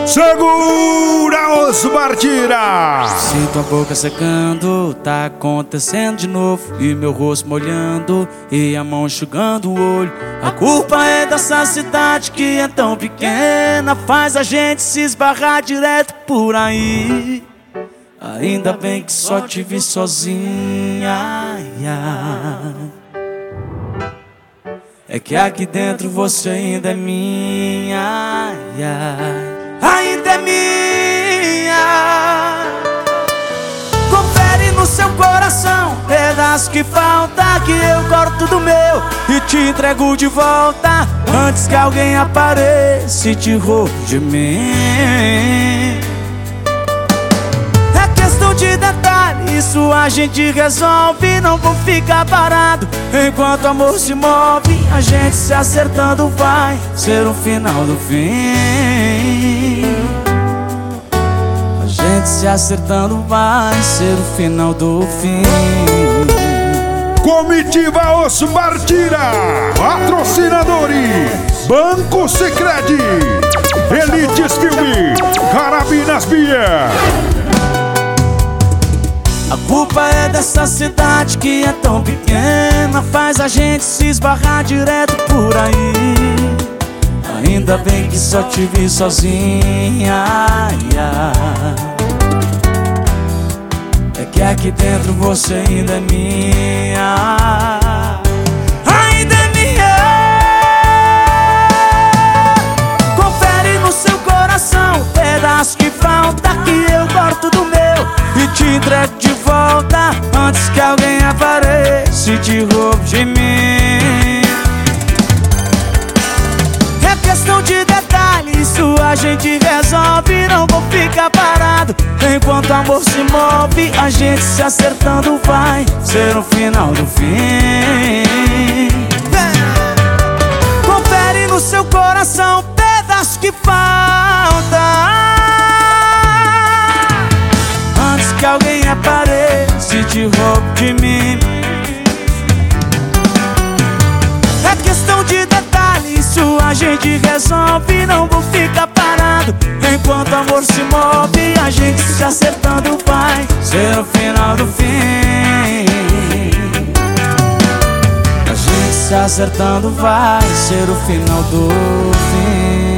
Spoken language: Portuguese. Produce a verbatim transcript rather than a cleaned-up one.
Segura os Bartira! Sinto a boca secando, tá acontecendo de novo. E meu rosto molhando, e a mão enxugando o olho. A culpa é dessa cidade que é tão pequena, faz a gente se esbarrar direto por aí. Ainda bem que só te vi sozinha. É que aqui dentro você ainda é minha. Ainda é minha. Confere no seu coração, pedaço que falta, que eu corto do meu e te entrego de volta, antes que alguém apareça e te roube de mim. É questão de detalhe, isso a gente resolve. Não vou ficar parado enquanto o amor se move. A gente se acertando vai ser o final do fim. A gente se acertando vai ser o final do fim. Comitiva Os Bartira, patrocinadores Banco Sicredi, Elites Filme, Carabinas Bia. A culpa é dessa cidade que é tão pequena, faz a gente se esbarrar direto por aí. Ainda bem que só te vi sozinha. É que aqui dentro você ainda é minha. Ainda é minha. Confere no seu coração, pedaço que falta, que eu corto do meu e te entrego de volta, antes que alguém apareça e te roube de mim. É questão de detalhe, isso a gente resolve. Não vou ficar parado enquanto o amor se move. A gente se acertando vai ser o final do fim. Confere no seu coração, pedaço que falta, antes que alguém apareça e te roube de mim. É questão de detalhe, isso a gente resolve. Não vou ficar parado enquanto o amor se move. A gente se acertando vai ser o final do fim. A gente se acertando vai ser o final do fim.